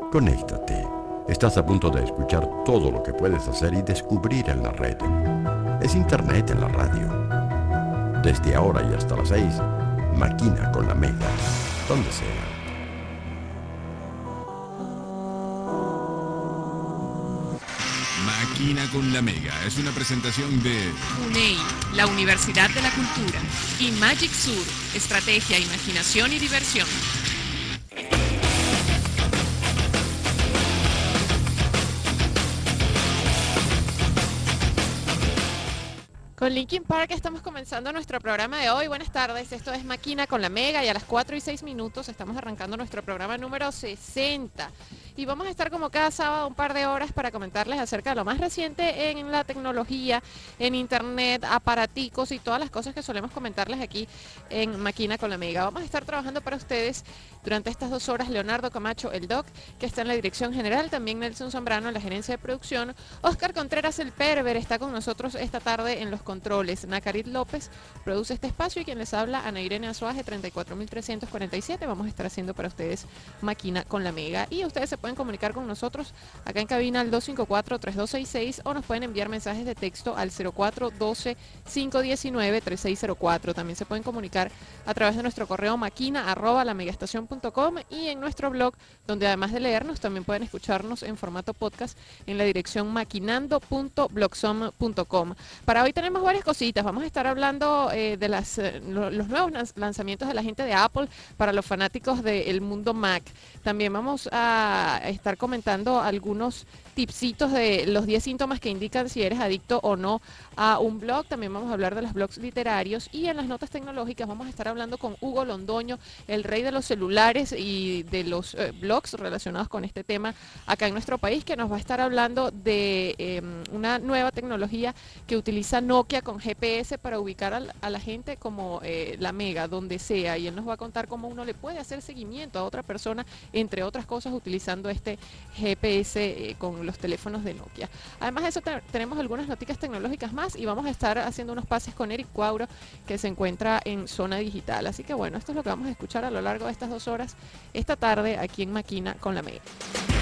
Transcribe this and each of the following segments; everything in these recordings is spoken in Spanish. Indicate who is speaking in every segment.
Speaker 1: Conéctate. Estás a punto de escuchar todo lo que puedes hacer y descubrir en la red. Es Internet en la radio. Desde ahora y hasta las 6, Maquina con la Mega. Donde sea.
Speaker 2: Maquina con la Mega es una presentación de
Speaker 3: UNEI, la Universidad de la Cultura, y Magic Sur, estrategia, imaginación y diversión. Con Linkin Park estamos comenzando nuestro programa de hoy. Buenas tardes, esto es Maquina con la Mega y a las 4:06 estamos arrancando nuestro programa número 60. Y vamos a estar como cada sábado un par de horas para comentarles acerca de lo más reciente en la tecnología, en internet, aparaticos y todas las cosas que solemos comentarles aquí en Maquina con la Mega. Vamos a estar trabajando para ustedes durante estas 2 horas Leonardo Camacho, el Doc, que está en la dirección general, también Nelson Zambrano en la gerencia de producción, Oscar Contreras el Perver está con nosotros esta tarde en los controles, Nacarit López produce este espacio y quien les habla, Ana Irene Azuaje, 34.347. Vamos a estar haciendo para ustedes Maquina con la Mega y ustedes se pueden comunicar con nosotros acá en cabina al 254-3266 o nos pueden enviar mensajes de texto al 0412-519-3604. También se pueden comunicar a través de nuestro correo maquina@lamegaestacion.com y en nuestro blog, donde además de leernos también pueden escucharnos en formato podcast en la dirección maquinando.blogsom.com. Para hoy tenemos varias cositas. Vamos a estar hablando de los nuevos lanzamientos de la gente de Apple para los fanáticos del mundo Mac. También vamos a estar comentando algunos tipsitos de los 10 síntomas que indican si eres adicto o no a un blog. También vamos a hablar de los blogs literarios y en las notas tecnológicas vamos a estar hablando con Hugo Londoño, el rey de los celulares y de los blogs relacionados con este tema acá en nuestro país, que nos va a estar hablando de una nueva tecnología que utiliza Nokia con GPS para ubicar a la gente como la Mega, donde sea, y él nos va a contar cómo uno le puede hacer seguimiento a otra persona, entre otras cosas, utilizando este GPS con los teléfonos de Nokia. Además de eso, tenemos algunas noticias tecnológicas más y vamos a estar haciendo unos pases con Eric Cuauro, que se encuentra en Zona Digital. Así que bueno, esto es lo que vamos a escuchar a lo largo de estas 2 horas esta tarde aquí en Maquina con la Mega.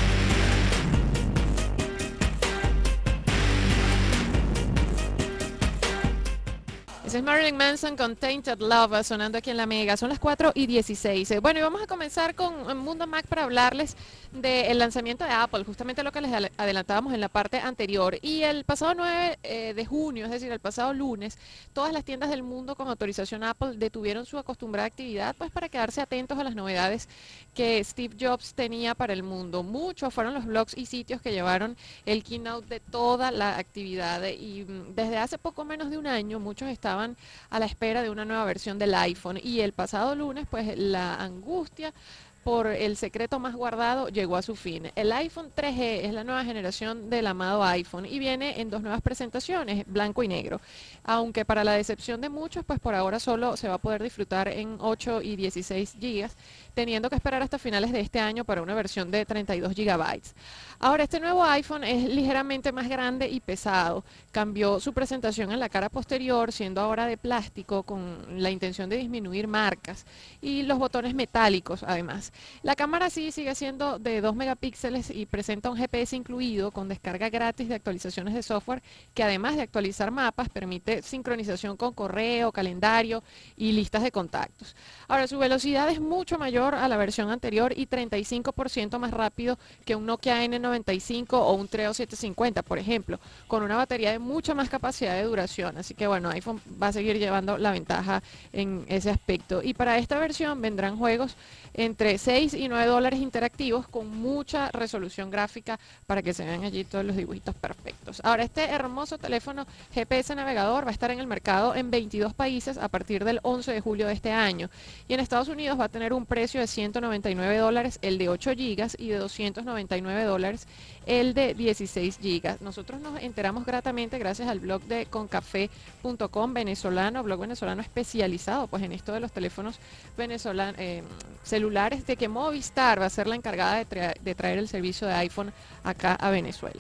Speaker 3: Ese es Marilyn Manson con Tainted Love sonando aquí en la Mega. Son las 4:16. Bueno, y vamos a comenzar con Mundo Mac para hablarles del lanzamiento de Apple, justamente lo que les adelantábamos en la parte anterior. Y el pasado 9 de junio, es decir, el pasado lunes, todas las tiendas del mundo con autorización Apple detuvieron su acostumbrada actividad pues para quedarse atentos a las novedades que Steve Jobs tenía para el mundo. Muchos fueron los blogs y sitios que llevaron el keynote de toda la actividad y desde hace poco menos de un año muchos estaban a la espera de una nueva versión del iPhone y el pasado lunes pues la angustia por el secreto más guardado llegó a su fin. El iPhone 3G es la nueva generación del amado iPhone y viene en 2 nuevas presentaciones, blanco y negro. Aunque para la decepción de muchos, pues por ahora solo se va a poder disfrutar en 8 y 16 gigas, teniendo que esperar hasta finales de este año para una versión de 32 gigabytes. Ahora, este nuevo iPhone es ligeramente más grande y pesado. Cambió su presentación en la cara posterior, siendo ahora de plástico, con la intención de disminuir marcas, y los botones metálicos además. La cámara sí sigue siendo de 2 megapíxeles y presenta un GPS incluido con descarga gratis de actualizaciones de software que además de actualizar mapas permite sincronización con correo, calendario y listas de contactos. Ahora, su velocidad es mucho mayor a la versión anterior y 35% más rápido que un Nokia N95 o un Treo 750, por ejemplo, con una batería de mucha más capacidad de duración. Así que bueno, iPhone va a seguir llevando la ventaja en ese aspecto. Y para esta versión vendrán juegos entre 6 y 9 dólares interactivos con mucha resolución gráfica para que se vean allí todos los dibujitos perfectos. Ahora, este hermoso teléfono GPS navegador va a estar en el mercado en 22 países a partir del 11 de julio de este año. Y en Estados Unidos va a tener un precio de 199 dólares el de 8 gigas y de 299 dólares el de 16 gigas. Nosotros nos enteramos gratamente gracias al blog de concafé.com venezolano, blog venezolano especializado pues en esto de los teléfonos venezolanos, celulares, de que Movistar va a ser la encargada de traer el servicio de iPhone acá a Venezuela.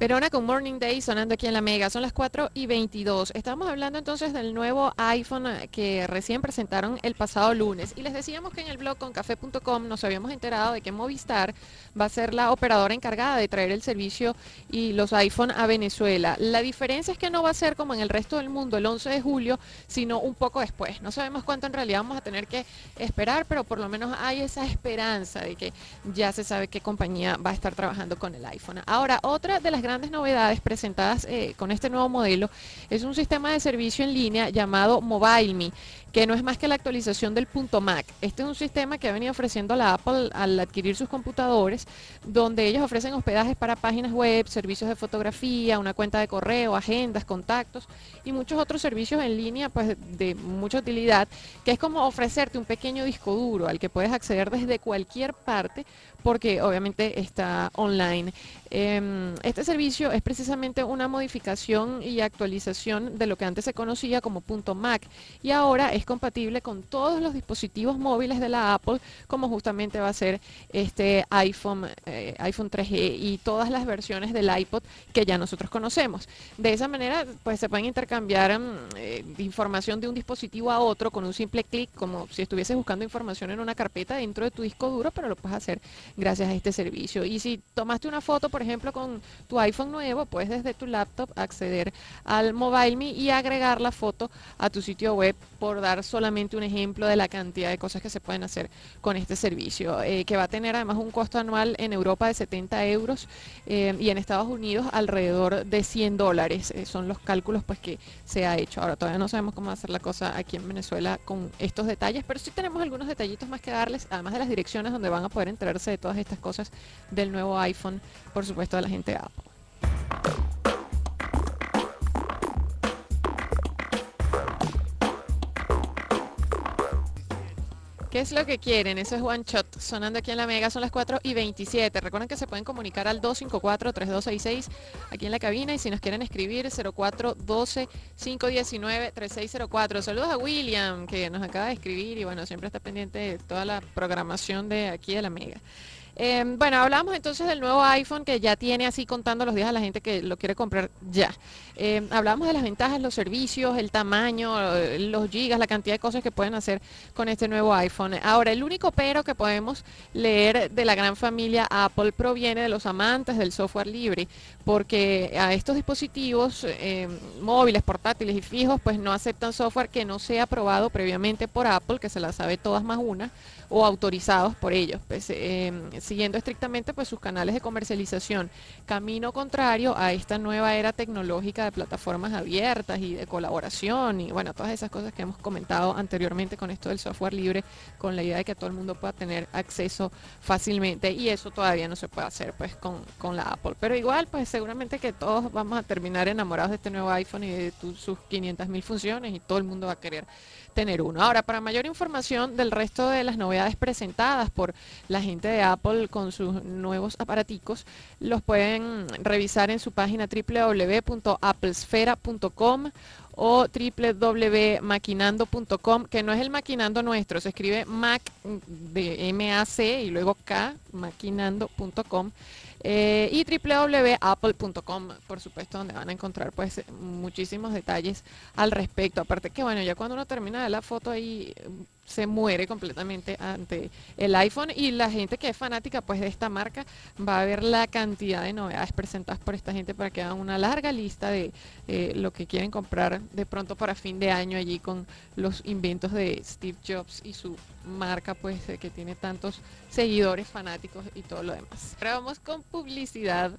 Speaker 3: Perona con Morning Day sonando aquí en la Mega. Son las 4:22. Estamos hablando entonces del nuevo iPhone que recién presentaron el pasado lunes. Y les decíamos que en el blog concafe.com nos habíamos enterado de que Movistar va a ser la operadora encargada de traer el servicio y los iPhone a Venezuela. La diferencia es que no va a ser como en el resto del mundo el 11 de julio, sino un poco después. No sabemos cuánto en realidad vamos a tener que esperar, pero por lo menos hay esa esperanza de que ya se sabe qué compañía va a estar trabajando con el iPhone. Ahora, otra de las grandes novedades presentadas con este nuevo modelo es un sistema de servicio en línea llamado MobileMe, que no es más que la actualización del punto Mac. Este es un sistema que ha venido ofreciendo la Apple al adquirir sus computadores, donde ellos ofrecen hospedajes para páginas web, servicios de fotografía, una cuenta de correo, agendas, contactos y muchos otros servicios en línea pues de mucha utilidad, que es como ofrecerte un pequeño disco duro al que puedes acceder desde cualquier parte porque obviamente está online. Este servicio es precisamente una modificación y actualización de lo que antes se conocía como punto Mac y ahora es compatible con todos los dispositivos móviles de la Apple, como justamente va a ser este iPhone 3G y todas las versiones del iPod que ya nosotros conocemos. De esa manera pues se pueden intercambiar información de un dispositivo a otro con un simple clic, como si estuvieses buscando información en una carpeta dentro de tu disco duro, pero lo puedes hacer gracias a este servicio. Y si tomaste una foto, por ejemplo, con tu iPhone nuevo, puedes desde tu laptop acceder al MobileMe y agregar la foto a tu sitio web, por dar solamente un ejemplo de la cantidad de cosas que se pueden hacer con este servicio, que va a tener además un costo anual en Europa de 70 euros y en Estados Unidos alrededor de $100. Son los cálculos pues que se ha hecho. Ahora todavía no sabemos cómo va a ser la cosa aquí en Venezuela con estos detalles, pero sí tenemos algunos detallitos más que darles, además de las direcciones donde van a poder enterarse de todas estas cosas del nuevo iPhone, por supuesto, de la gente de Apple. ¿Qué es lo que quieren? Eso es One Shot, sonando aquí en la Mega. Son las 4:27. Recuerden que se pueden comunicar al 254-3266 aquí en la cabina, y si nos quieren escribir 0412-519-3604. Saludos a William, que nos acaba de escribir y bueno, siempre está pendiente de toda la programación de aquí de la Mega. Bueno, hablamos entonces del nuevo iPhone que ya tiene así contando los días a la gente que lo quiere comprar ya. Hablamos de las ventajas, los servicios, el tamaño, los gigas, la cantidad de cosas que pueden hacer con este nuevo iPhone. Ahora, el único pero que podemos leer de la gran familia Apple proviene de los amantes del software libre, porque a estos dispositivos móviles, portátiles y fijos, pues no aceptan software que no sea aprobado previamente por Apple, que se la sabe todas más una, o autorizados por ellos, pues, siguiendo estrictamente pues sus canales de comercialización. Camino contrario a esta nueva era tecnológica de plataformas abiertas y de colaboración y bueno, todas esas cosas que hemos comentado anteriormente con esto del software libre, con la idea de que todo el mundo pueda tener acceso fácilmente, y eso todavía no se puede hacer pues con la Apple. Pero igual pues seguramente que todos vamos a terminar enamorados de este nuevo iPhone y de sus 500.000 funciones, y todo el mundo va a querer tener uno. Ahora, para mayor información del resto de las novedades presentadas por la gente de Apple con sus nuevos aparaticos, los pueden revisar en su página www.applesfera.com o www.maquinando.com, que no es el maquinando nuestro, se escribe Mac de M-A-C y luego K, maquinando.com. Y www.apple.com, por supuesto, donde van a encontrar pues muchísimos detalles al respecto. Aparte que bueno, ya cuando uno termina de la foto ahí se muere completamente ante el iPhone, y la gente que es fanática pues de esta marca va a ver la cantidad de novedades presentadas por esta gente para que hagan una larga lista de lo que quieren comprar de pronto para fin de año, allí con los inventos de Steve Jobs y su marca pues que tiene tantos seguidores, fanáticos y todo lo demás. Ahora vamos con publicidad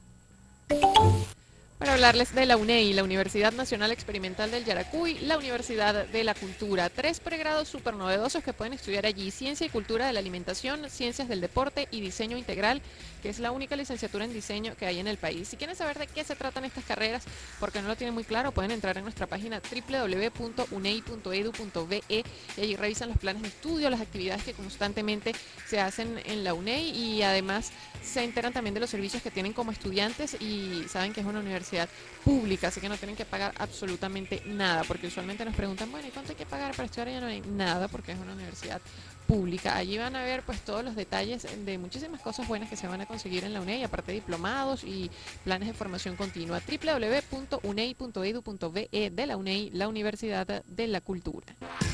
Speaker 3: para hablarles de la UNEI, la Universidad Nacional Experimental del Yaracuy, la Universidad de la Cultura. 3 pregrados súper novedosos que pueden estudiar allí: Ciencia y Cultura de la Alimentación, Ciencias del Deporte y Diseño Integral, que es la única licenciatura en diseño que hay en el país. Si quieren saber de qué se tratan estas carreras, porque no lo tienen muy claro, pueden entrar en nuestra página www.unei.edu.be y allí revisan los planes de estudio, las actividades que constantemente se hacen en la UNEI, y además se enteran también de los servicios que tienen como estudiantes, y saben que es una universidad universidad pública, así que no tienen que pagar absolutamente nada, porque usualmente nos preguntan, bueno, ¿y cuánto hay que pagar para estudiar? Ya no hay nada, porque es una universidad pública. Allí van a ver pues todos los detalles de muchísimas cosas buenas que se van a conseguir en la UNEI, aparte de diplomados y planes de formación continua. www.unei.edu.be de la UNEI, la Universidad de la Cultura.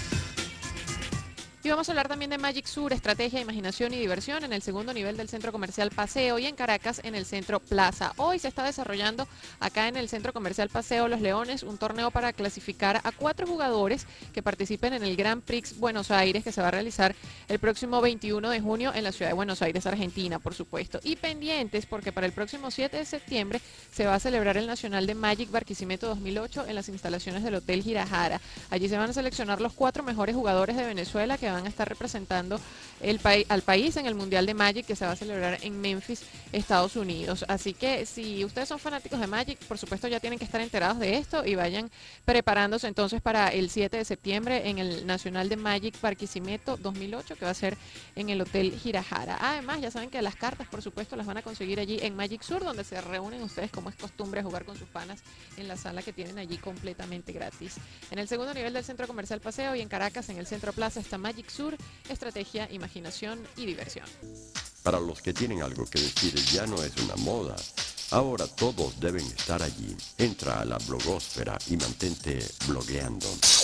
Speaker 3: Y vamos a hablar también de Magic Sur, estrategia, imaginación y diversión en el segundo nivel del Centro Comercial Paseo y en Caracas en el Centro Plaza. Hoy se está desarrollando acá en el Centro Comercial Paseo Los Leones un torneo para clasificar a 4 jugadores que participen en el Grand Prix Buenos Aires, que se va a realizar el próximo 21 de junio en la ciudad de Buenos Aires, Argentina, por supuesto. Y pendientes porque para el próximo 7 de septiembre se va a celebrar el Nacional de Magic Barquisimeto 2008 en las instalaciones del Hotel Girajara. Allí se van a seleccionar los 4 mejores jugadores de Venezuela que van a estar representando al país en el Mundial de Magic que se va a celebrar en Memphis, Estados Unidos. Así que si ustedes son fanáticos de Magic, por supuesto ya tienen que estar enterados de esto y vayan preparándose entonces para el 7 de septiembre en el Nacional de Magic Barquisimeto 2008 que va a ser en el Hotel Girajara. Además, ya saben que las cartas, por supuesto, las van a conseguir allí en Magic Sur, donde se reúnen ustedes como es costumbre a jugar con sus panas en la sala que tienen allí completamente gratis. En el segundo nivel del Centro Comercial Paseo y en Caracas, en el Centro Plaza, está Magic Sur, estrategia, imaginación y diversión.
Speaker 1: Para los que tienen algo que decir, ya no es una moda. Ahora todos deben estar allí. Entra a la blogósfera y mantente blogueando.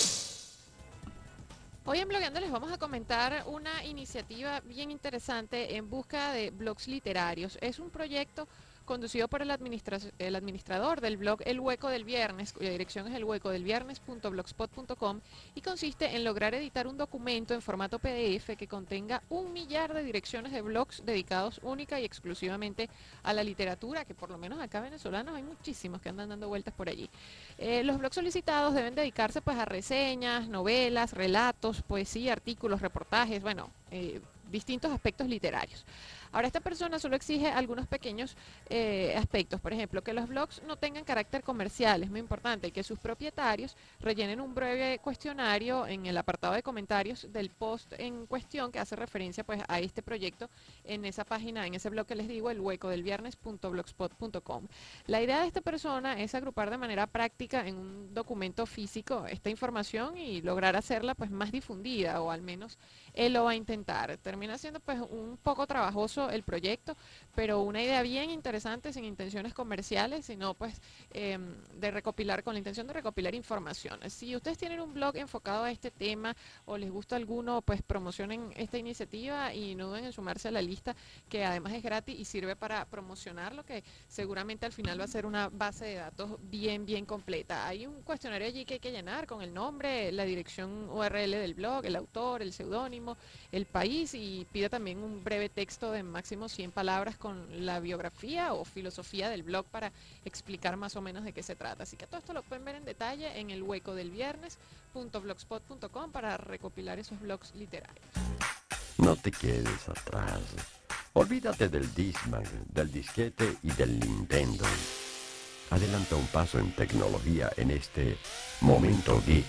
Speaker 3: Hoy en Blogueando les vamos a comentar una iniciativa bien interesante en busca de blogs literarios. Es un proyecto conducido por el administrador del blog El Hueco del Viernes, cuya dirección es elhuecodelviernes.blogspot.com, y consiste en lograr editar un documento en formato PDF que contenga 1 millar de direcciones de blogs dedicados única y exclusivamente a la literatura, que por lo menos acá venezolanos hay muchísimos que andan dando vueltas por allí. Los blogs solicitados deben dedicarse pues a reseñas, novelas, relatos, poesía, artículos, reportajes, bueno, distintos aspectos literarios. Ahora, esta persona solo exige algunos pequeños aspectos, por ejemplo, que los blogs no tengan carácter comercial, es muy importante, y que sus propietarios rellenen un breve cuestionario en el apartado de comentarios del post en cuestión que hace referencia pues a este proyecto en esa página, en ese blog que les digo, elhuecodelviernes.blogspot.com. La idea de esta persona es agrupar de manera práctica en un documento físico esta información y lograr hacerla pues más difundida, o al menos él lo va a intentar. Termina siendo pues un poco trabajoso el proyecto, pero una idea bien interesante, sin intenciones comerciales, sino pues de recopilar, con la intención de recopilar información. Si ustedes tienen un blog enfocado a este tema o les gusta alguno, pues promocionen esta iniciativa y no duden en sumarse a la lista, que además es gratis y sirve para promocionar lo que seguramente al final va a ser una base de datos bien completa. Hay un cuestionario allí que hay que llenar con el nombre, la dirección URL del blog, el autor, el seudónimo, el país, y pide también un breve texto de máximo 100 palabras con la biografía o filosofía del blog para explicar más o menos de qué se trata. Así que todo esto lo pueden ver en detalle en elhuecodelviernes.blogspot.com para recopilar esos blogs literarios.
Speaker 1: No te quedes atrás. Olvídate del Discman, del disquete y del Nintendo. Adelanta un paso en tecnología en este Momento Geek.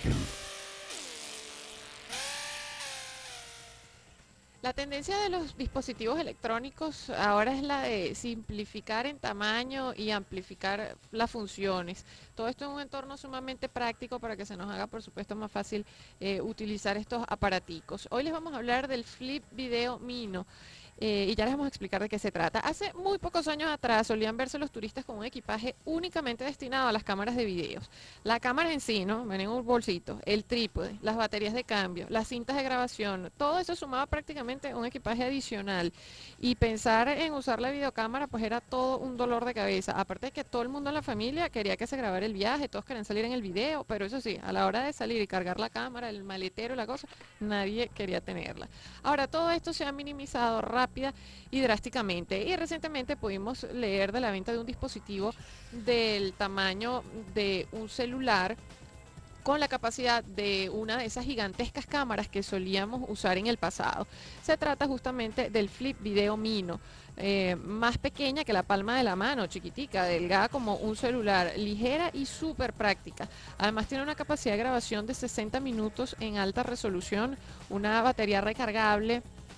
Speaker 3: La tendencia de los dispositivos electrónicos ahora es la de simplificar en tamaño y amplificar las funciones. Todo esto en un entorno sumamente práctico para que se nos haga, por supuesto, más fácil utilizar estos aparaticos. Hoy les vamos a hablar del Flip Video Mino. Y ya les vamos a explicar de qué se trata. Hace muy pocos años atrás solían verse los turistas con un equipaje únicamente destinado a las cámaras de videos. La cámara en sí, ¿no? Ven en un bolsito, el trípode, las baterías de cambio, las cintas de grabación, todo eso sumaba prácticamente un equipaje adicional. Y pensar en usar la videocámara pues era todo un dolor de cabeza. Aparte de que todo el mundo en la familia quería que se grabara el viaje, todos querían salir en el video, pero eso sí, a la hora de salir y cargar la cámara, el maletero, la cosa, nadie quería tenerla. Ahora todo esto se ha minimizado rápida y drásticamente, y recientemente pudimos leer de la venta de un dispositivo del tamaño de un celular con la capacidad de una de esas gigantescas cámaras que solíamos usar en el pasado. Se trata justamente del Flip Video Mino, más pequeña que la palma de la mano, chiquitica, delgada como un celular, ligera y súper práctica. Además tiene una capacidad de grabación de 60 minutos en alta resolución, una batería recargable,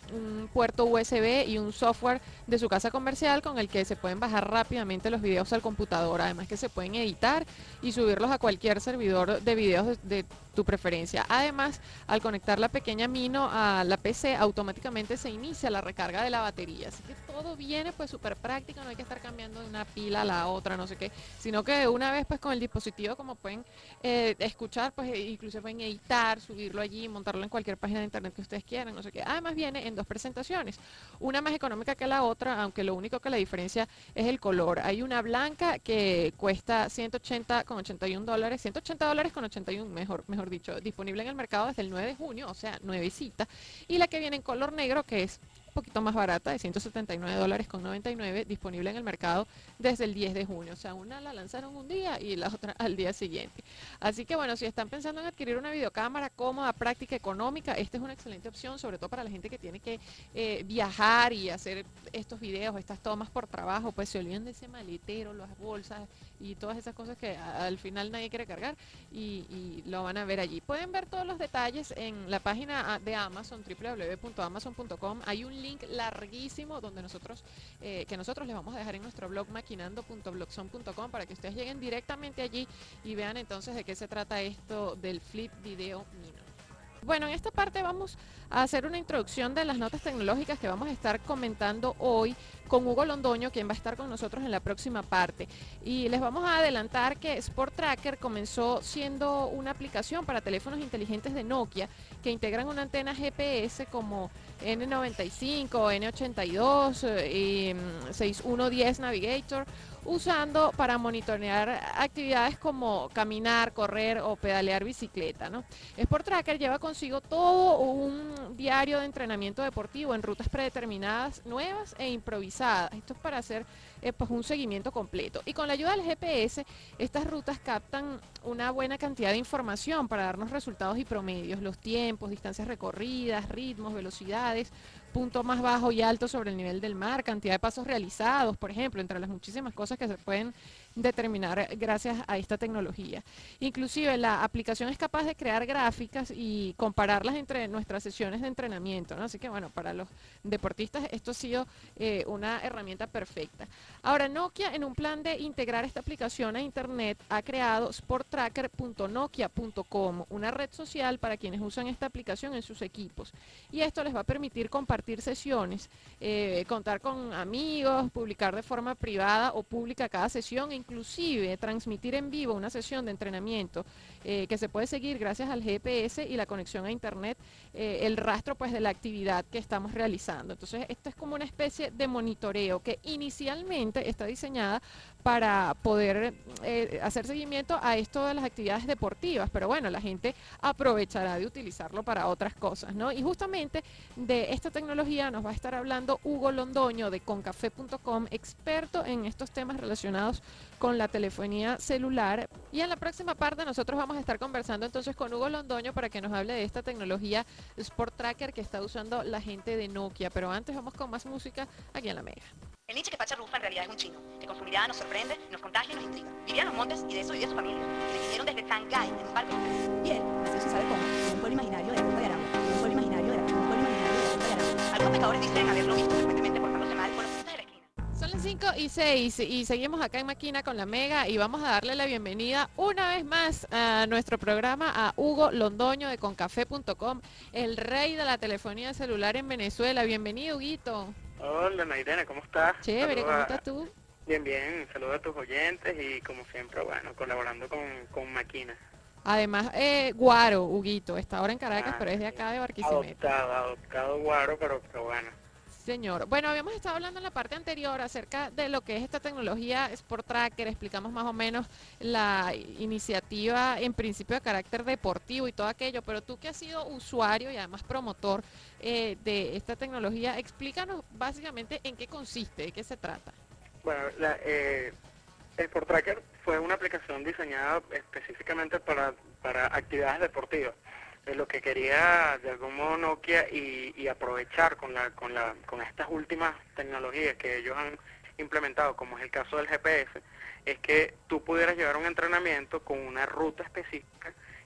Speaker 3: un puerto USB y un software de su casa comercial con el que se pueden bajar rápidamente los videos al computador. Además que se pueden editar y subirlos a cualquier servidor de videos de tu preferencia. Además, al conectar la pequeña Mino a la PC, automáticamente se inicia la recarga de la batería. Así que todo viene pues súper práctico, no hay que estar cambiando de una pila a la otra, no sé qué, sino que de una vez pues con el dispositivo, como pueden escuchar, pues incluso pueden editar, subirlo allí, montarlo en cualquier página de internet que ustedes quieran, no sé qué. Además viene en dos presentaciones, una más económica que la otra, aunque lo único que la diferencia es el color. Hay una blanca que cuesta 180,81 dólares, 180 dólares con 81, mejor dicho, disponible en el mercado desde el 9 de junio, o sea, nuevecita, y la que viene en color negro, que es un poquito más barata, de 179 dólares con 99, disponible en el mercado desde el 10 de junio. O sea, una la lanzaron un día y la otra al día siguiente. Así que bueno, si están pensando en adquirir una videocámara cómoda, práctica, económica, esta es una excelente opción, sobre todo para la gente que tiene que viajar y hacer estos videos, estas tomas por trabajo, pues se olvidan de ese maletero, las bolsas y todas esas cosas que al final nadie quiere cargar y lo van a ver allí. Pueden ver todos los detalles en la página de Amazon, www.amazon.com. Hay un link larguísimo donde nosotros les vamos a dejar en nuestro blog maquinando.blogzone.com para que ustedes lleguen directamente allí y vean entonces de qué se trata esto del Flip Video Mino. Bueno, en esta parte vamos a hacer una introducción de las notas tecnológicas que vamos a estar comentando hoy con Hugo Londoño, quien va a estar con nosotros en la próxima parte. Y les vamos a adelantar que Sport Tracker comenzó siendo una aplicación para teléfonos inteligentes de Nokia que integran una antena GPS como N95, N82 y 6110 Navigator, usando para monitorear actividades como caminar, correr o pedalear bicicleta, ¿no? Sport Tracker lleva consigo todo un diario de entrenamiento deportivo en rutas predeterminadas, nuevas e improvisadas. Esto es para hacer pues un seguimiento completo. Y con la ayuda del GPS, estas rutas captan una buena cantidad de información para darnos resultados y promedios, los tiempos, distancias recorridas, ritmos, velocidades, punto más bajo y alto sobre el nivel del mar, cantidad de pasos realizados, por ejemplo, entre las muchísimas cosas que se pueden determinar gracias a esta tecnología. Inclusive la aplicación es capaz de crear gráficas y compararlas entre nuestras sesiones de entrenamiento, ¿no? Así que bueno, para los deportistas esto ha sido una herramienta perfecta. Ahora, Nokia, en un plan de integrar esta aplicación a internet, ha creado sporttracker.nokia.com, una red social para quienes usan esta aplicación en sus equipos. Y esto les va a permitir compartir sesiones, contar con amigos, publicar de forma privada o pública cada sesión, e inclusive transmitir en vivo una sesión de entrenamiento que se puede seguir gracias al GPS y la conexión a internet, el rastro pues de la actividad que estamos realizando. Entonces esto es como una especie de monitoreo que inicialmente está diseñada para poder hacer seguimiento a esto de las actividades deportivas, pero bueno, la gente aprovechará de utilizarlo para otras cosas, ¿no? Y justamente de esta tecnología nos va a estar hablando Hugo Londoño de Concafe.com, experto en estos temas relacionados con la telefonía celular. Y en la próxima parte nosotros vamos a estar conversando entonces con Hugo Londoño para que nos hable de esta tecnología Sport Tracker que está usando la gente de Nokia. Pero antes vamos con más música aquí en La Mega.
Speaker 4: El Nietzsche que Pacha Rufa en realidad es un chino, que con su mirada nos sorprende, nos contagia y nos intriga. Vivía en los montes y de eso vivía su familia. Le vinieron desde Shanghái en un barco. Y él nació sin saber cómo, en un pueblo imaginario de la Punta de Aragua. Un pueblo imaginario de la Punta de Aragua. Algunos pecadores dicen haberlo visto frecuentemente portándose mal con los puntos de la esquina.
Speaker 3: Son las 5:06 y seguimos acá en Máquina con La Mega y vamos a darle la bienvenida una vez más a nuestro programa a Hugo Londoño de Concafe.com, el rey de la telefonía celular en Venezuela. Bienvenido, Huguito.
Speaker 5: Hola, Nairene, ¿cómo estás?
Speaker 3: Chévere, ¿cómo estás tú?
Speaker 5: Bien, bien, saludos a tus oyentes y como siempre, bueno, colaborando con Máquina.
Speaker 3: Además, Guaro, Huguito, está ahora en Caracas, pero es de acá de Barquisimeto.
Speaker 5: Adoptado Guaro, pero bueno.
Speaker 3: Señor, bueno, habíamos estado hablando en la parte anterior acerca de lo que es esta tecnología Sport Tracker, explicamos más o menos la iniciativa en principio de carácter deportivo y todo aquello, pero tú que has sido usuario y además promotor de esta tecnología, explícanos básicamente en qué consiste, de qué se trata.
Speaker 5: Bueno, Sport Tracker fue una aplicación diseñada específicamente para actividades deportivas. Lo que quería de algún modo Nokia y aprovechar con estas últimas tecnologías que ellos han implementado, como es el caso del GPS, es que tú pudieras llevar un entrenamiento con una ruta específica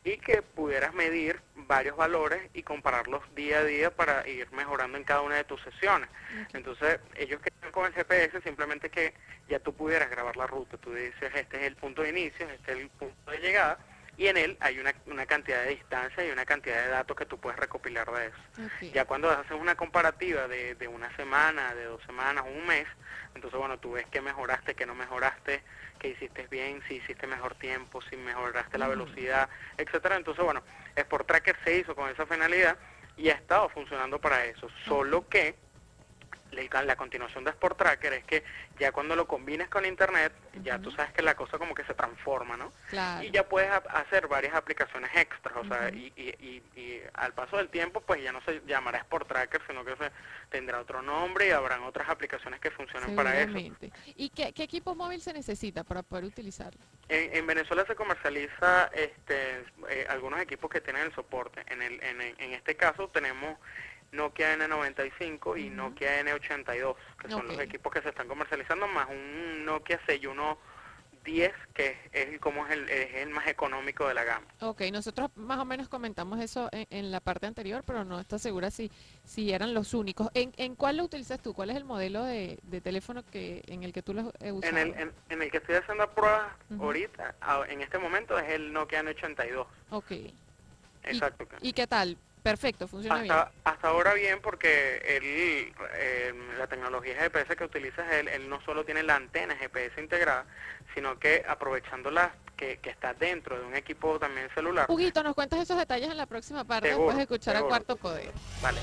Speaker 5: y que pudieras medir varios valores y compararlos día a día para ir mejorando en cada una de tus sesiones. Entonces, ellos querían con el GPS simplemente que ya tú pudieras grabar la ruta. Tú dices, este es el punto de inicio, este es el punto de llegada, y en él hay una cantidad de distancia y una cantidad de datos que tú puedes recopilar de eso. Ya cuando haces una comparativa de una semana, de 2 semanas, un mes, entonces bueno, tú ves qué mejoraste, qué no mejoraste, qué hiciste bien, si hiciste mejor tiempo, si mejoraste la velocidad, etcétera. Entonces bueno, Sport Tracker se hizo con esa finalidad y ha estado funcionando para eso, solo que la continuación de Sport Tracker es que ya cuando lo combinas con internet, ya tú sabes que la cosa como que se transforma, ¿no?
Speaker 3: Claro.
Speaker 5: Y ya puedes hacer varias aplicaciones extras, o sea, y al paso del tiempo, pues ya no se llamará Sport Tracker, sino que tendrá otro nombre y habrán otras aplicaciones que funcionen para eso.
Speaker 3: ¿Y qué equipo móvil se necesita para poder utilizarlo?
Speaker 5: En Venezuela se comercializa algunos equipos que tienen el soporte. En este caso tenemos Nokia N95 y Nokia N82, que son los equipos que se están comercializando, más un Nokia 6110, que es el más económico de la gama.
Speaker 3: Ok, nosotros más o menos comentamos eso en la parte anterior, pero no estoy segura si eran los únicos. ¿En cuál lo utilizas tú? ¿Cuál es el modelo de teléfono en el que tú lo usas?
Speaker 5: En el que estoy haciendo pruebas ahorita, en este momento, es el Nokia N82.
Speaker 3: Ok.
Speaker 5: Exacto.
Speaker 3: ¿Y qué tal? Perfecto, funciona bien.
Speaker 5: Hasta ahora bien, porque la tecnología GPS que utilizas, él no solo tiene la antena GPS integrada, sino que aprovechándola que está dentro de un equipo también celular.
Speaker 3: Huguito, nos cuentas esos detalles en la próxima parte, después de escuchar a Cuarto Poder.
Speaker 5: Vale.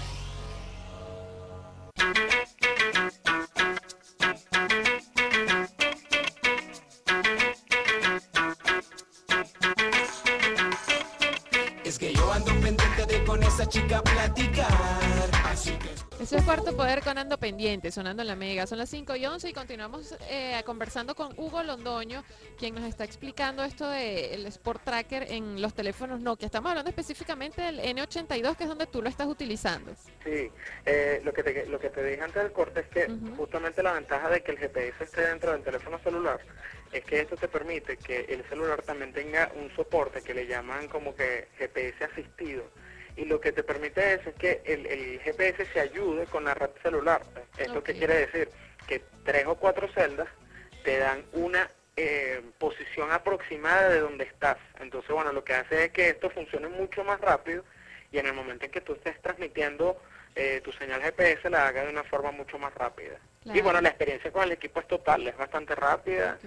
Speaker 6: Es que yo ando pendiente de con esa chica platicar. Así que...
Speaker 3: Eso es Cuarto Poder con Ando Pendiente, sonando en la Mega. Son las 5:11 y continuamos conversando con Hugo Londoño, quien nos está explicando esto del Sport Tracker en los teléfonos Nokia. Estamos hablando específicamente del N82, que es donde tú lo estás utilizando.
Speaker 5: Sí, lo que te dije antes del corte es que justamente la ventaja de que el GPS esté dentro del teléfono celular es que esto te permite que el celular también tenga un soporte que le llaman como que GPS asistido. Y lo que te permite eso es que el GPS se ayude con la red celular. ¿Esto qué quiere decir? Que 3 o 4 celdas te dan una posición aproximada de donde estás. Entonces, bueno, lo que hace es que esto funcione mucho más rápido y en el momento en que tú estés transmitiendo tu señal GPS la haga de una forma mucho más rápida. Claro. Y bueno, la experiencia con el equipo es total, es bastante rápida.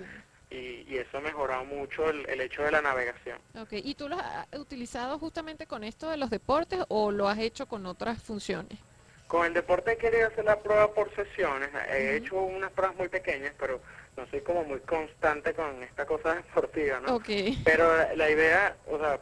Speaker 5: Y eso ha mejorado mucho el hecho de la navegación.
Speaker 3: ¿Y tú lo has utilizado justamente con esto de los deportes o lo has hecho con otras funciones?
Speaker 5: Con el deporte he querido hacer la prueba por sesiones, he hecho unas pruebas muy pequeñas, pero no soy como muy constante con esta cosa deportiva, ¿no? Pero la idea, o sea,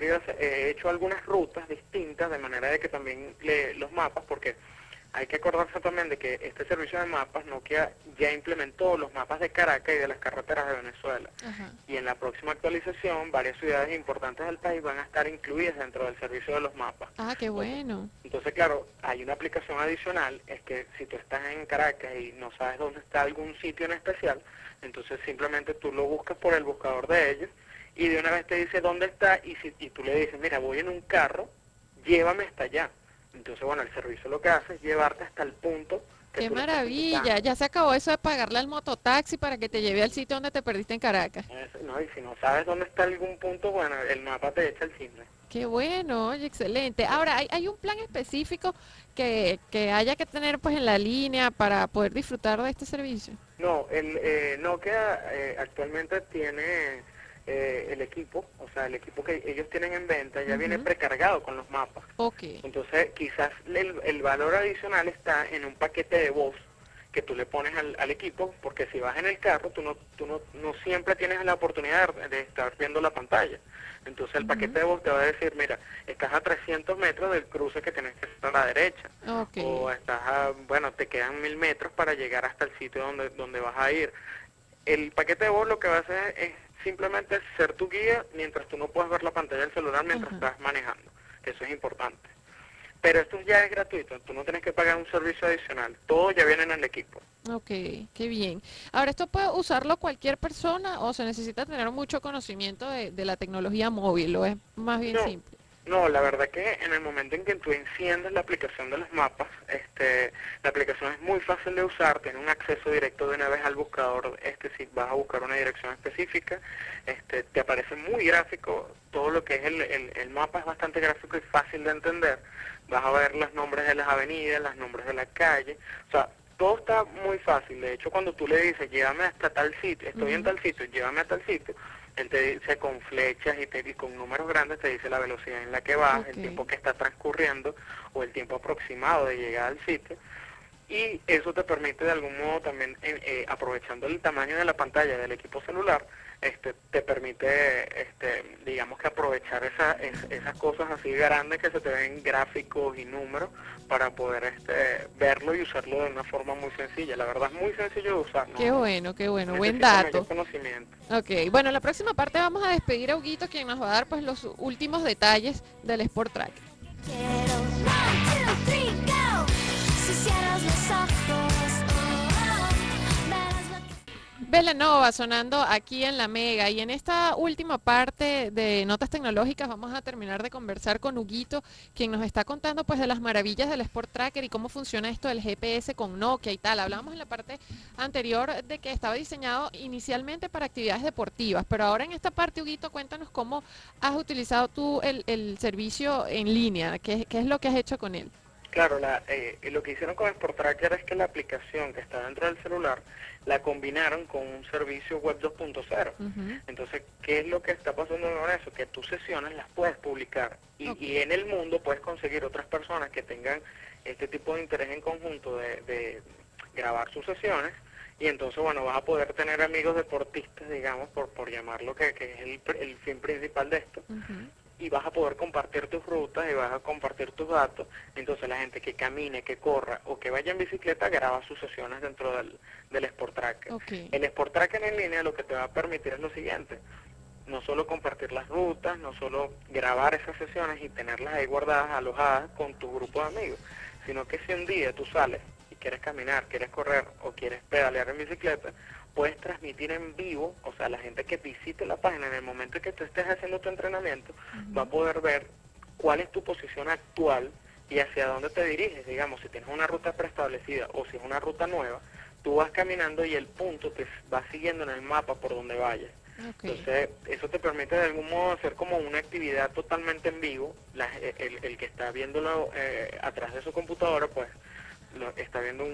Speaker 5: he hecho algunas rutas distintas, de manera de que también los mapas, porque hay que acordarse también de que este servicio de mapas, Nokia ya implementó los mapas de Caracas y de las carreteras de Venezuela. Y en la próxima actualización, varias ciudades importantes del país van a estar incluidas dentro del servicio de los mapas.
Speaker 3: Ah, qué bueno.
Speaker 5: Entonces, claro, hay una aplicación adicional, es que si tú estás en Caracas y no sabes dónde está algún sitio en especial, entonces simplemente tú lo buscas por el buscador de ellos y de una vez te dice dónde está y tú le dices, mira, voy en un carro, llévame hasta allá. Entonces, bueno, el servicio lo que hace es llevarte hasta el punto que
Speaker 3: ¡Qué maravilla! Ya se acabó eso de pagarle al mototaxi para que te lleve al sitio donde te perdiste en Caracas.
Speaker 5: No, y si no sabes dónde está algún punto, bueno, el mapa te echa el cine.
Speaker 3: ¡Qué bueno! Oye, excelente. Ahora, ¿hay un plan específico que haya que tener pues en la línea para poder disfrutar de este servicio?
Speaker 5: No, Nokia actualmente tiene... el equipo, o sea, el equipo que ellos tienen en venta ya viene precargado con los mapas. Entonces, quizás el valor adicional está en un paquete de voz que tú le pones al equipo, porque si vas en el carro, tú no siempre tienes la oportunidad de estar viendo la pantalla. Entonces, el paquete de voz te va a decir, mira, estás a 300 metros del cruce que tienes que estar a la derecha. O estás bueno, te quedan 1000 metros para llegar hasta el sitio donde vas a ir. El paquete de voz lo que va a hacer es simplemente ser tu guía mientras tú no puedes ver la pantalla del celular mientras estás manejando. Eso es importante. pero esto ya es gratuito, tú no tienes que pagar un servicio adicional, todo ya viene en el equipo.
Speaker 3: Ok, qué bien. Ahora, ¿esto puede usarlo cualquier persona o se necesita tener mucho conocimiento de la tecnología móvil o es más bien
Speaker 5: No,
Speaker 3: simple?
Speaker 5: no, la verdad que en el momento en que tú enciendes la aplicación de los mapas, la aplicación es muy fácil de usar, tiene un acceso directo de una vez al buscador, si vas a buscar una dirección específica, te aparece muy gráfico, todo lo que es el mapa es bastante gráfico y fácil de entender, vas a ver los nombres de las avenidas, los nombres de la calle, o sea, todo está muy fácil. De hecho, cuando tú le dices, llévame hasta tal sitio, estoy en tal sitio, llévame a tal sitio, él te dice con flechas y con números grandes te dice la velocidad en la que vas, el
Speaker 3: Ok.
Speaker 5: tiempo que está transcurriendo o el tiempo aproximado de llegar al sitio. Y eso te permite de algún modo también, aprovechando el tamaño de la pantalla del equipo celular, te permite, digamos que aprovechar esas cosas así grandes que se te ven gráficos y números para poder verlo y usarlo de una forma muy sencilla. La verdad es muy sencillo de usar,
Speaker 3: Qué
Speaker 5: no
Speaker 3: bueno, qué bueno. Buen
Speaker 5: necesita mayor
Speaker 3: dato.
Speaker 5: conocimiento.
Speaker 3: Ok, bueno, en la próxima parte vamos a despedir a Huguito, quien nos va a dar pues los últimos detalles del Sport Track.
Speaker 7: Quiero 1, 2, 3, go. Si cierras los ojos, verás lo que...
Speaker 3: Belanova sonando aquí en La Mega y en esta última parte de Notas Tecnológicas vamos a terminar de conversar con Huguito, quien nos está contando pues de las maravillas del Sport Tracker y cómo funciona esto del GPS con Nokia y tal. Hablamos en la parte anterior de que estaba diseñado inicialmente para actividades deportivas, pero ahora en esta parte, Huguito, cuéntanos cómo has utilizado tú el servicio en línea, qué es lo que has hecho con él.
Speaker 5: Claro, lo que hicieron con Sport Tracker es que la aplicación que está dentro del celular la combinaron con un servicio web 2.0.
Speaker 3: Ujú.
Speaker 5: Entonces, ¿qué es lo que está pasando con eso? Que tus sesiones las puedes publicar y en el mundo puedes conseguir otras personas que tengan este tipo de interés en conjunto de grabar sus sesiones y entonces, bueno, vas a poder tener amigos deportistas, digamos, por llamarlo, que es el fin principal de esto.
Speaker 3: Ujú.
Speaker 5: Y vas a poder compartir tus rutas y vas a compartir tus datos. Entonces la gente que camine, que corra o que vaya en bicicleta graba sus sesiones dentro del Sport Tracker.
Speaker 3: Ok.
Speaker 5: El Sport Tracker en línea lo que te va a permitir es lo siguiente: no solo compartir las rutas, no solo grabar esas sesiones y tenerlas ahí guardadas, alojadas con tu grupo de amigos, sino que si un día tú sales y quieres caminar, quieres correr o quieres pedalear en bicicleta, puedes transmitir en vivo, o sea, la gente que visite la página en el momento en que tú estés haciendo tu entrenamiento, va a poder ver cuál es tu posición actual y hacia dónde te diriges. Digamos, si tienes una ruta preestablecida o si es una ruta nueva, tú vas caminando y el punto te va siguiendo en el mapa por donde vayas.
Speaker 3: Ok.
Speaker 5: Entonces, eso te permite de algún modo hacer como una actividad totalmente en vivo. El que está viéndolo atrás de su computadora, pues está viendo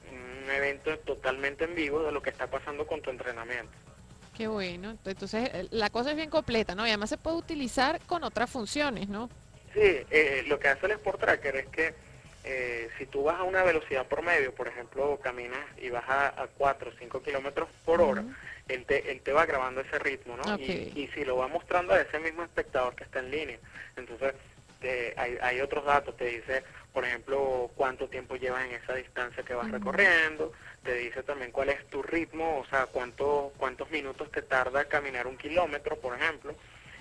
Speaker 5: un evento totalmente en vivo de lo que está pasando con tu entrenamiento.
Speaker 3: Qué bueno. Entonces, la cosa es bien completa, ¿no? Y además se puede utilizar con otras funciones, ¿no?
Speaker 5: Sí, lo que hace el Sport Tracker es que si tú vas a una velocidad promedio, por ejemplo, caminas y vas a 4 o 5 kilómetros por hora, él te va grabando ese ritmo, ¿no?
Speaker 3: Ok.
Speaker 5: Y si lo va mostrando a ese mismo espectador que está en línea. Entonces, hay otros datos, te dice, por ejemplo, cuánto tiempo llevas en esa distancia que vas recorriendo, te dice también cuál es tu ritmo, o sea, cuántos minutos te tarda caminar 1 kilómetro, por ejemplo.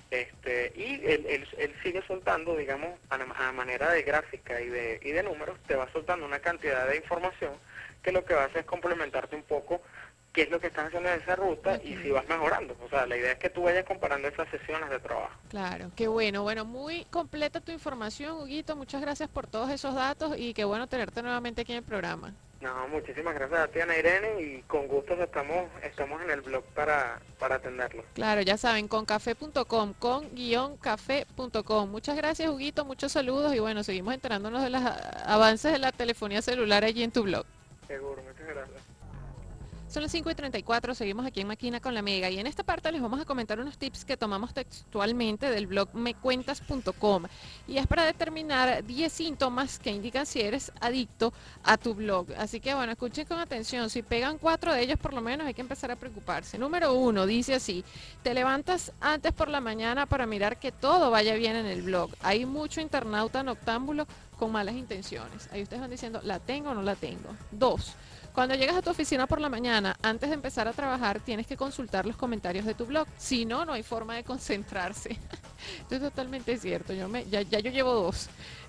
Speaker 5: Y él sigue soltando, digamos, a manera de gráfica y de números, te va soltando una cantidad de información que lo que va a hacer es complementarte un poco qué es lo que estás haciendo en esa ruta y si vas mejorando. O sea, la idea es que tú vayas comparando esas sesiones de trabajo.
Speaker 3: Claro, qué bueno. Bueno, muy completa tu información, Huguito. Muchas gracias por todos esos datos y qué bueno tenerte nuevamente aquí en el programa.
Speaker 5: No, muchísimas gracias a ti, Ana Irene, y con gusto estamos en el blog para atenderlo.
Speaker 3: Claro, ya saben, concafé.com, con-café.com. Muchas gracias, Huguito, muchos saludos y bueno, seguimos enterándonos de los avances de la telefonía celular allí en tu blog.
Speaker 5: Seguro, muchas gracias.
Speaker 3: Son las 5:34, seguimos aquí en Maquina con la Mega y en esta parte les vamos a comentar unos tips que tomamos textualmente del blog mecuentas.com y es para determinar 10 síntomas que indican si eres adicto a tu blog. Así que bueno, escuchen con atención, si pegan 4 de ellos por lo menos hay que empezar a preocuparse. Número 1, dice así: te levantas antes por la mañana para mirar que todo vaya bien en el blog. Hay mucho internauta noctámbulo con malas intenciones. Ahí ustedes van diciendo, ¿la tengo o no la tengo? 2, cuando llegas a tu oficina por la mañana, antes de empezar a trabajar, tienes que consultar los comentarios de tu blog. Si no, no hay forma de concentrarse. Esto es totalmente cierto. Ya yo llevo 2.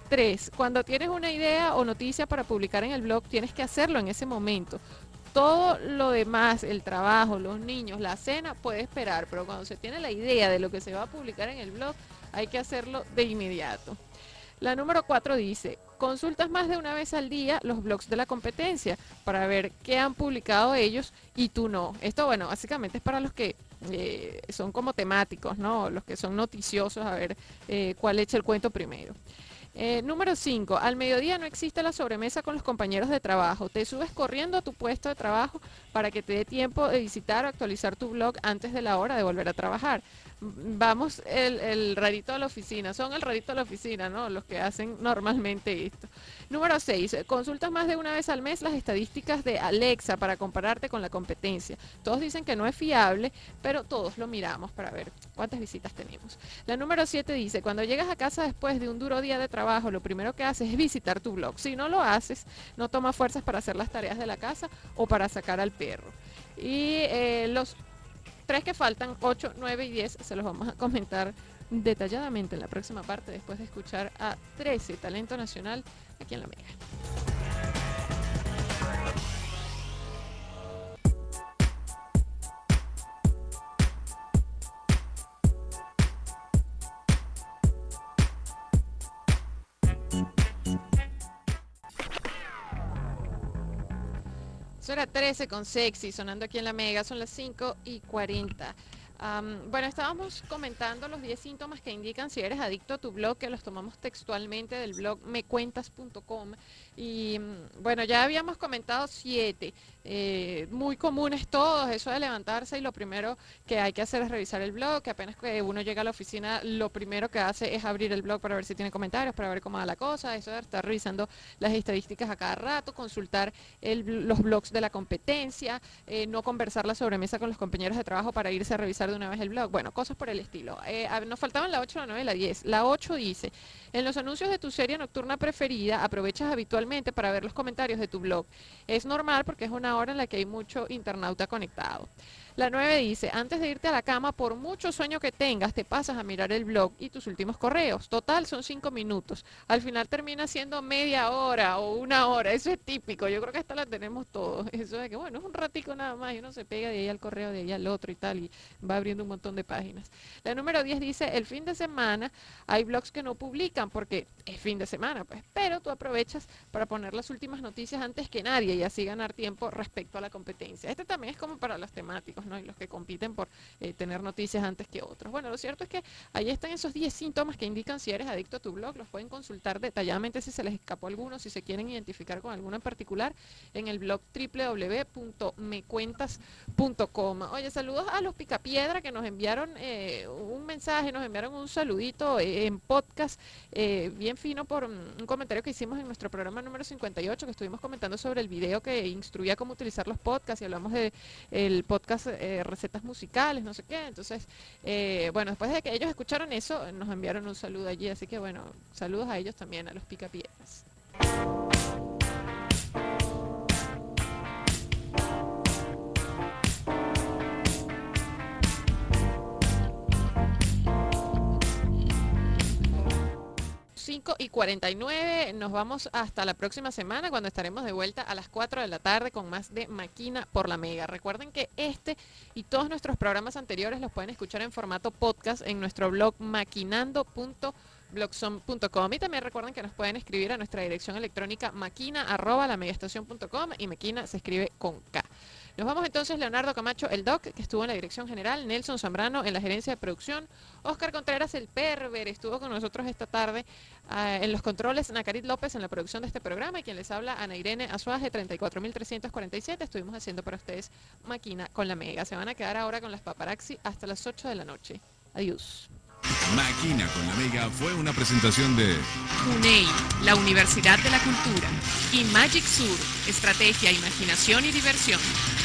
Speaker 3: 3. Cuando tienes una idea o noticia para publicar en el blog, tienes que hacerlo en ese momento. Todo lo demás, el trabajo, los niños, la cena, puede esperar, pero cuando se tiene la idea de lo que se va a publicar en el blog, hay que hacerlo de inmediato. La número 4 dice, consultas más de una vez al día los blogs de la competencia para ver qué han publicado ellos y tú no. Esto, bueno, básicamente es para los que son como temáticos, ¿no? Los que son noticiosos, a ver cuál echa el cuento primero. Número 5, al mediodía no existe la sobremesa con los compañeros de trabajo. Te subes corriendo a tu puesto de trabajo para que te dé tiempo de visitar o actualizar tu blog antes de la hora de volver a trabajar. Vamos, el rarito de la oficina, son el rarito de la oficina, ¿no? Los que hacen normalmente esto. Número 6, consultas más de una vez al mes las estadísticas de Alexa para compararte con la competencia. Todos dicen que no es fiable, pero todos lo miramos para ver cuántas visitas tenemos. La número 7 dice, cuando llegas a casa después de un duro día de trabajo, lo primero que haces es visitar tu blog. Si no lo haces, no tomas fuerzas para hacer las tareas de la casa o para sacar al perro. Y los 3 que faltan, 8, 9 y 10, se los vamos a comentar detalladamente en la próxima parte después de escuchar a 13, Talento Nacional, aquí en La Mega. Eso era 13 con Sexy, sonando aquí en La Mega, son las 5:40. Bueno, estábamos comentando los 10 síntomas que indican si eres adicto a tu blog, que los tomamos textualmente del blog mecuentas.com. Y bueno, ya habíamos comentado 7, muy comunes todos, eso de levantarse y lo primero que hay que hacer es revisar el blog, que apenas que uno llega a la oficina, lo primero que hace es abrir el blog para ver si tiene comentarios, para ver cómo va la cosa, eso de estar revisando las estadísticas a cada rato, consultar los blogs de la competencia, no conversar la sobremesa con los compañeros de trabajo para irse a revisar de una vez el blog, bueno, cosas por el estilo. Nos faltaban la 8, la 9 y la 10. La 8 dice, en los anuncios de tu serie nocturna preferida, aprovechas habitualmente para ver los comentarios de tu blog. Es normal porque es una hora en la que hay mucho internauta conectado. La 9 dice, antes de irte a la cama, por mucho sueño que tengas, te pasas a mirar el blog y tus últimos correos. Total, son 5 minutos. Al final termina siendo media hora o una hora. Eso es típico. Yo creo que esta la tenemos todos. Eso de que, bueno, es un ratico nada más y uno se pega de ahí al correo, de ahí al otro y tal, y va abriendo un montón de páginas. La número 10 dice, el fin de semana hay blogs que no publican porque es fin de semana, pues. Pero tú aprovechas para poner las últimas noticias antes que nadie y así ganar tiempo respecto a la competencia. Este también es como para los temáticos, ¿no? Y los que compiten por tener noticias antes que otros. Bueno, lo cierto es que ahí están esos 10 síntomas que indican si eres adicto a tu blog. Los pueden consultar detalladamente si se les escapó alguno, si se quieren identificar con alguno en particular, en el blog www.mecuentas.com. Oye, saludos a los Picapiedra que nos enviaron un mensaje, nos enviaron un saludito en podcast, bien fino por un comentario que hicimos en nuestro programa número 58, que estuvimos comentando sobre el video que instruía cómo utilizar los podcasts y hablamos de el podcast recetas musicales, no sé qué. Entonces, bueno, después de que ellos escucharon eso, nos enviaron un saludo allí, así que bueno, saludos a ellos también, a los Picapiedras. 5:49, nos vamos hasta la próxima semana cuando estaremos de vuelta a las 4 de la tarde con más de Máquina por la Mega. Recuerden que este y todos nuestros programas anteriores los pueden escuchar en formato podcast en nuestro blog maquinando.blogspot.com y también recuerden que nos pueden escribir a nuestra dirección electrónica maquina@lamegaestacion.com y Maquina se escribe con K. Nos vamos entonces, Leonardo Camacho, el Doc, que estuvo en la dirección general, Nelson Zambrano en la gerencia de producción, Oscar Contreras, el Perver, estuvo con nosotros esta tarde en los controles, Nacarit López en la producción de este programa y quien les habla, Ana Irene Azuaje, 34.347. Estuvimos haciendo para ustedes Máquina con la Mega. Se van a quedar ahora con las paparazzi hasta las 8 de la noche. Adiós.
Speaker 2: Máquina con la Mega fue una presentación de
Speaker 8: UNEI, la Universidad de la Cultura, y Magic Sur, Estrategia, Imaginación y Diversión.